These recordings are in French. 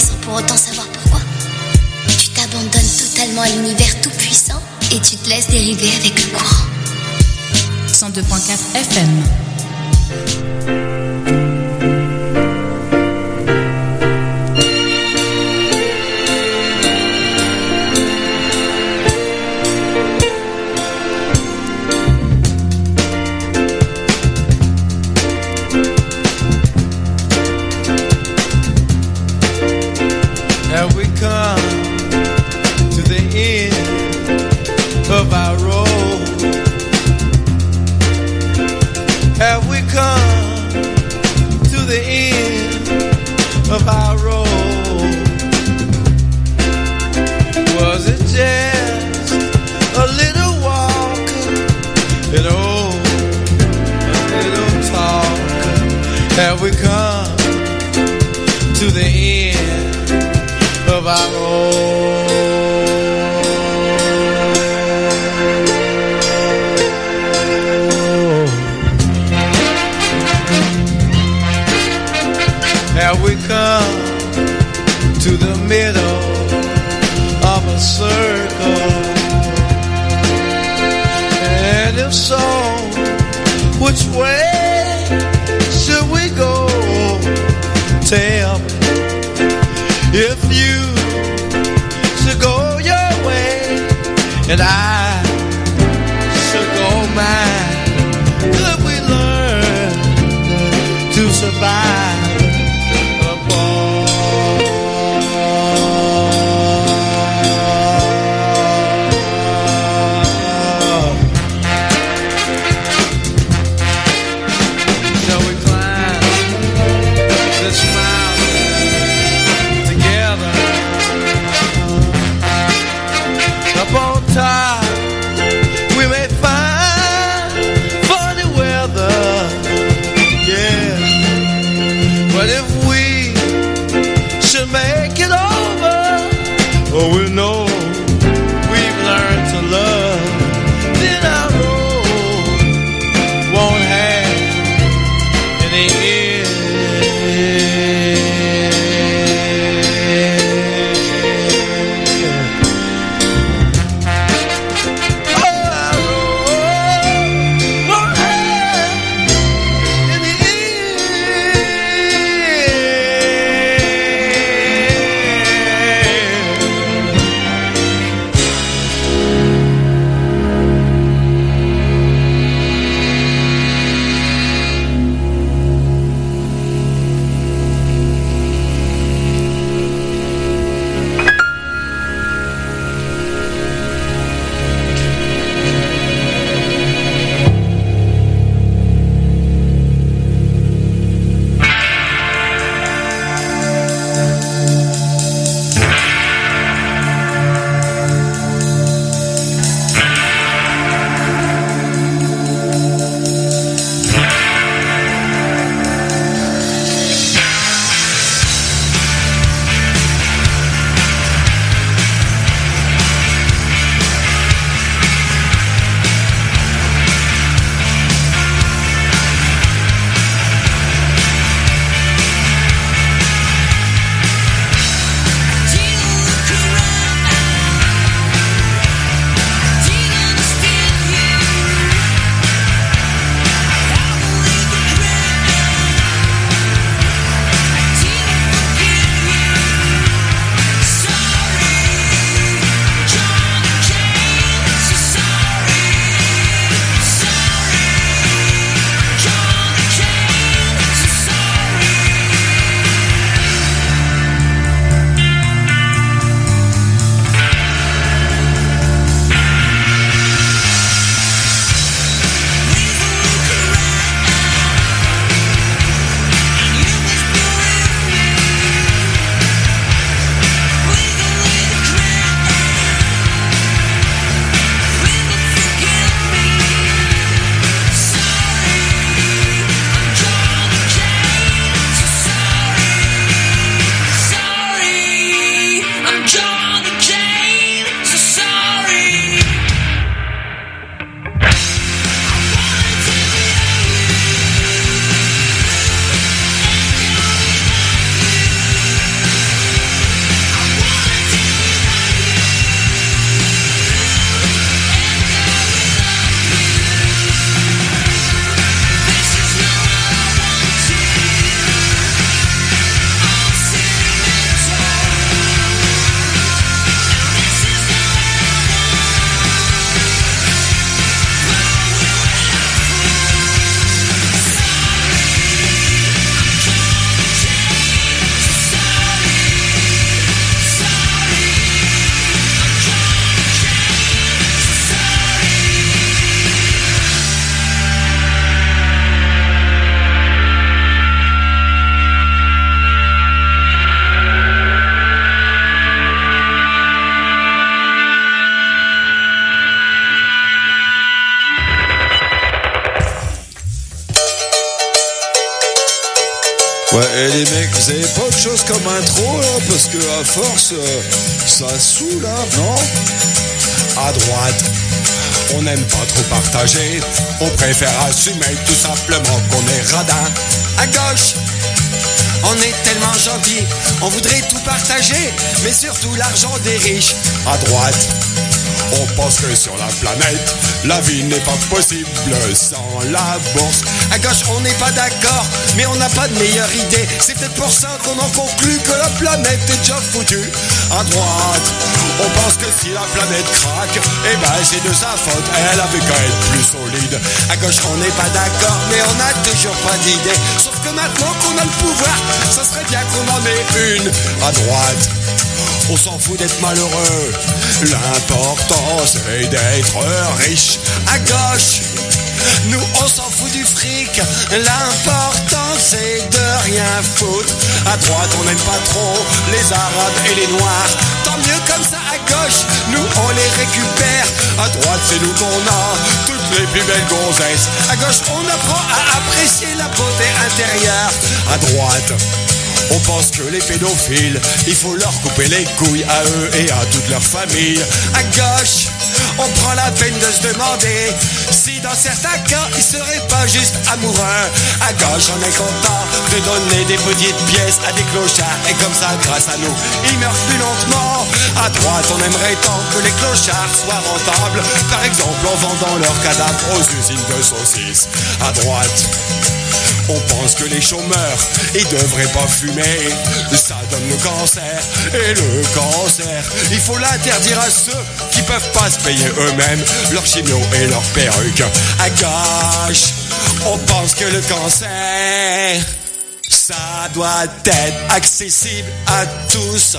sans pour autant savoir pourquoi. Tu t'abandonnes totalement à l'univers tout-puissant et tu te laisses dériver avec le courant. 102.4 FM. Of our road, have we come to the end of our road? Was it just a little walk, and oh, a little talk? Have we come to the end of our road? Have we come to the middle of a circle? And if so, which way should we go? Tell me, if you should go your way and I should go mine, could we learn to survive? We may find funny weather, yeah. But if we should make it over, oh, we know we've learned to love, then our road won't have any end. Ouais, et les mecs, vous avez pas autre chose comme intro là? Parce que à force, ça saoule là, non? À droite, on n'aime pas trop partager. On préfère assumer tout simplement qu'on est radin. À gauche, on est tellement gentil, on voudrait tout partager, mais surtout l'argent des riches. À droite, on pense que sur la planète, la vie n'est pas possible sans la bourse. À gauche, on n'est pas d'accord, mais on n'a pas de meilleure idée. C'est peut-être pour ça qu'on en conclut que la planète est déjà foutue. À droite, on pense que si la planète craque, eh ben c'est de sa faute, elle avait qu'à être plus solide. À gauche, on n'est pas d'accord, mais on n'a toujours pas d'idée. Sauf que maintenant qu'on a le pouvoir, ça serait bien qu'on en ait une. À droite, on s'en fout d'être malheureux, l'important c'est d'être riche. À gauche, nous on s'en fout du fric, l'important c'est de rien foutre. À droite on n'aime pas trop les arabes et les noirs, tant mieux comme ça. À gauche, nous on les récupère. À droite c'est nous qu'on a toutes les plus belles gonzesses. À gauche on apprend à apprécier la beauté intérieure. À droite, on pense que les pédophiles, il faut leur couper les couilles à eux et à toute leur famille. À gauche, on prend la peine de se demander si dans certains cas, ils seraient pas juste amoureux. À gauche, on est content de donner des petites pièces à des clochards. Et comme ça, grâce à nous, ils meurent plus lentement. À droite, on aimerait tant que les clochards soient rentables. Par exemple, en vendant leurs cadavres aux usines de saucisses. À droite, on pense que les chômeurs, ils devraient pas fumer, ça donne le cancer. Et le cancer, il faut l'interdire à ceux qui peuvent pas se payer eux-mêmes leur chimio et leur perruque. À gauche, on pense que le cancer, ça doit être accessible à tous.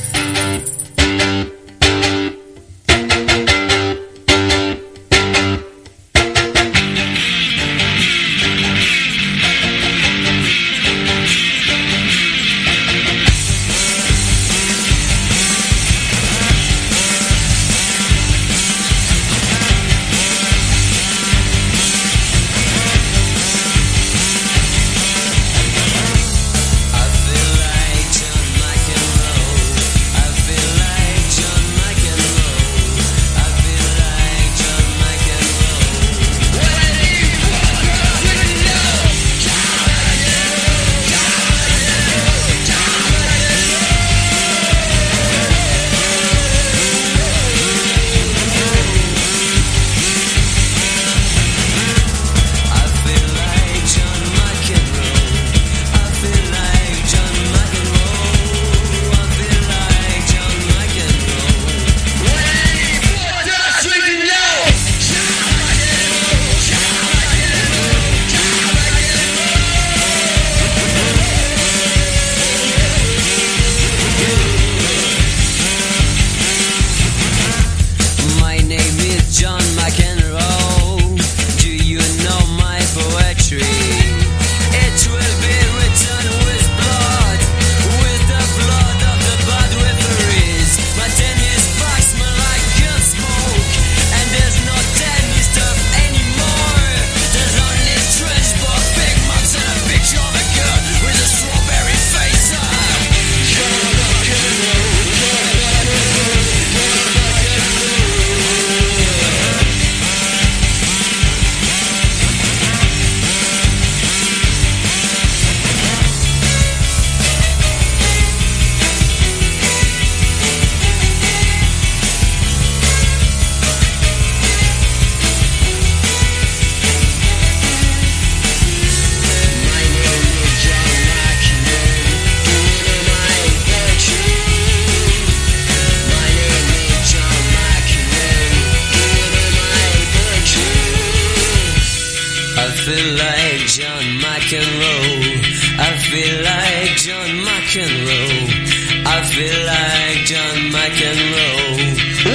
feel like John McEnroe. I feel like John McEnroe. I feel like John McEnroe.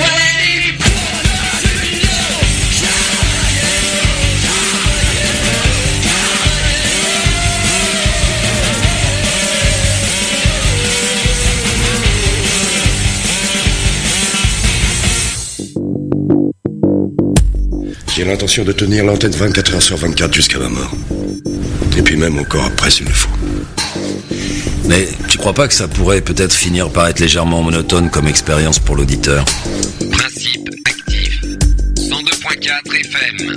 J'ai l'intention de tenir l'antenne 24 heures sur 24 jusqu'à ma mort. Et puis même encore après s'il le faut. Mais tu crois pas que ça pourrait peut-être finir par être légèrement monotone comme expérience pour l'auditeur? Principe actif. 102.4 FM.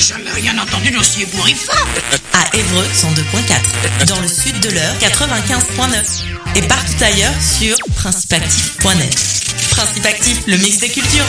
jamais rien entendu d'aussi ébouriffant. À Évreux, 102.4. Dans le sud de l'Eure, 95.9. Et partout ailleurs sur principeactif.net. Principe Actif, le mix des cultures.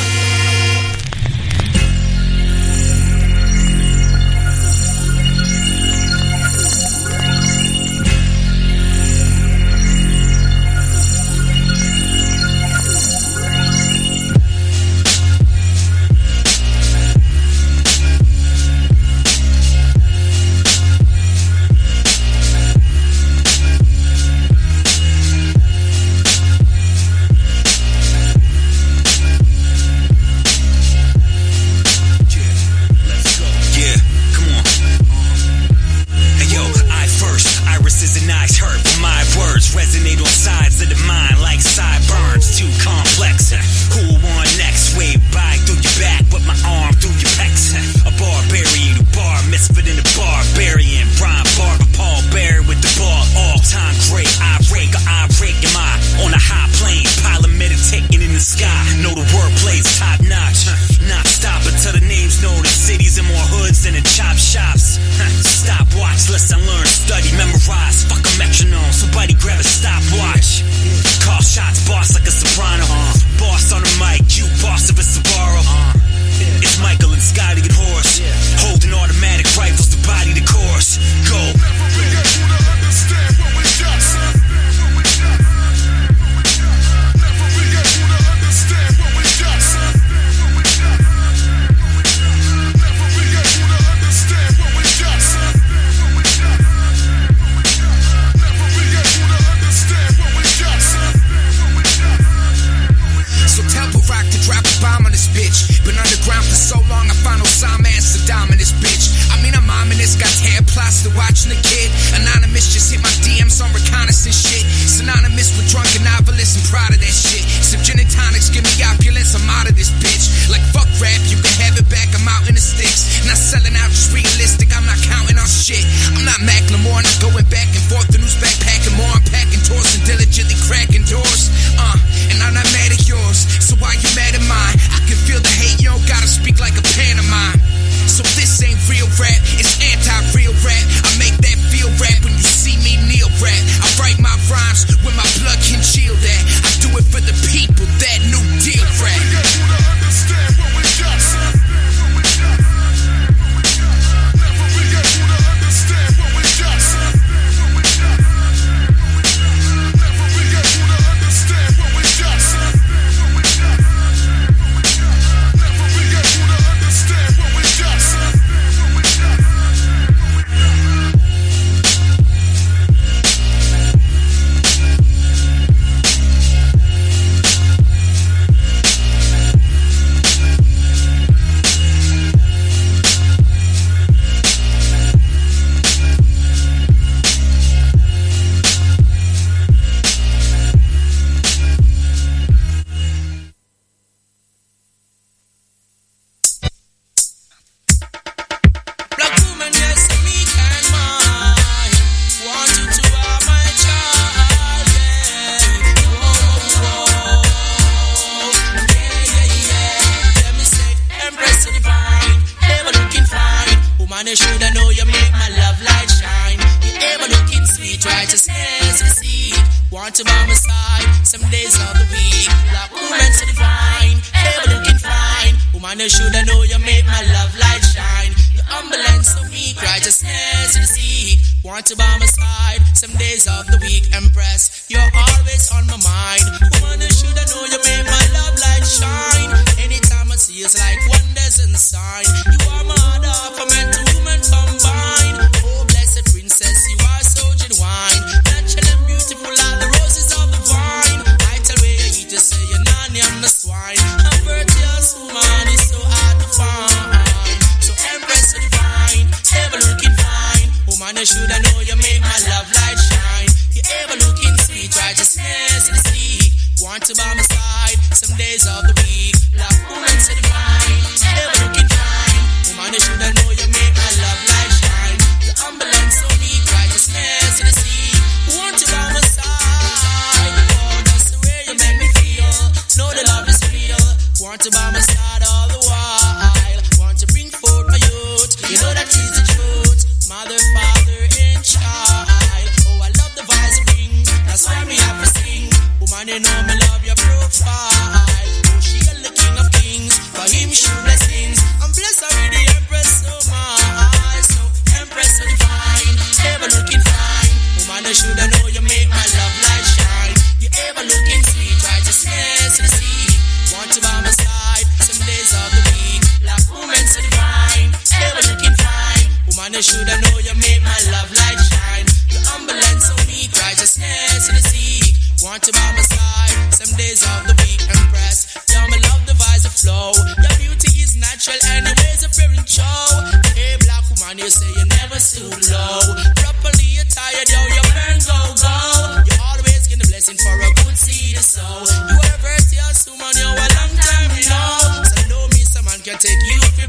Want to by my side all the while. Want to bring forth my youth. mother, father, and child. Oh, I love the voice of king, that's why me have to sing. Woman, you know me love your profile. Oh, she is the king of kings, for him show blessings. I'm blessed with the empress so much, so empress so divine, ever looking fine. Woman, you shoulda know you make my love light shine. You ever looking sweet, righteousness to the sea. Want you by my side, some days of the week. Black woman so divine, ever looking fine. Woman, you shoulda know you make my love light shine. You humble and so meek, righteousness to the sea. Want you by my side, some days of the week. Impressed, yeah, me love the vibes of flow. Your beauty is natural and your ways are very show. Hey, black woman, you say you never stoop low. Properly attired, yo, you burn, go. You always get a blessing for a good seed or so. You are a virtuous woman, you're a long time, you know. So know me, some man can take you